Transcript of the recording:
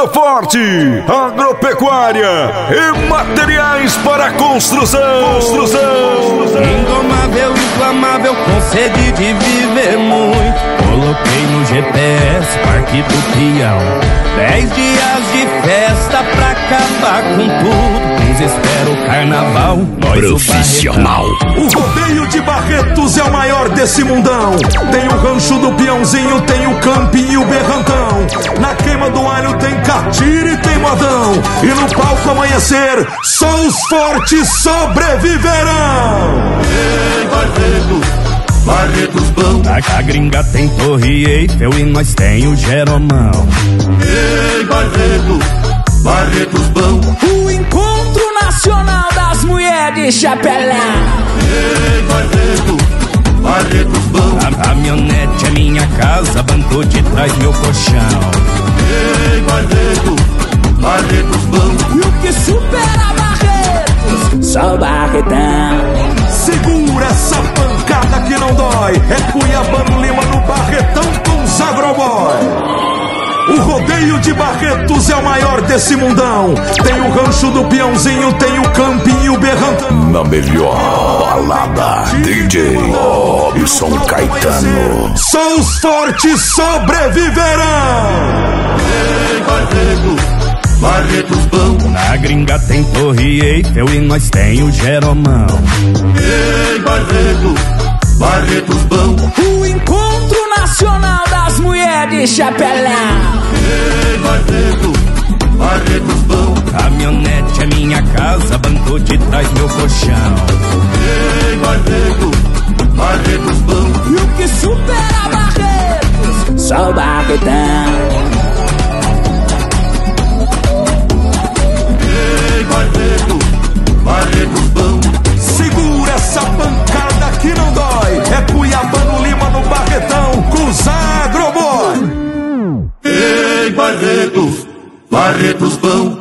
Agroforte, agropecuária e materiais para construção. Indomável, inflamável, com sede de viver muito. Coloquei no GPS, Parque do Peão. 10 dias de festa pra acabar com tudo. Uns esperam o carnaval, nós profissional. O rodeio de Barretos é o maior desse mundão. Tem o rancho do Peãozinho, tem o camping e o berrantão. Na queima do alho tem catira e tem modão. E no palco amanhecer, só os fortes sobreviverão. Ei, Barretos bom. A gringa tem Torre Eiffel e nós tem o Jeromão. Ei, Barretos bom. O Encontro Nacional das Mulheres de Chapelão. Ei, Barretos bom. A caminhonete é minha casa, banco de trás meu colchão. Ei, Barretos bom. E o que supera Barretos? Só Barretão. Segura essa pancada que não dói. É Cuiabano Lima no Barretão com os Agroboy. O rodeio de Barretos é o maior desse mundão. Tem o rancho do Peãozinho, tem o camping e o berrantão. Na melhor balada, DJ Robson Caetano. Só os fortes sobreviverão. Ei, Barretos bom. Na gringa tem Torre Eiffel e nós tem o Jeromão. Ei, Barretos bom. O Encontro Nacional das Mulheres de Chapelão. Ei, Barretos bom. Caminhonete é minha casa, banco de trás meu colchão. Ei, Barretos bom. E o que supera Barretos? Só Barretão. Ei, Barretos bom. Segura essa pancada que não dói. É Cuiabano Lima no Barretão com os Agroboy. Ei, Barretos bom.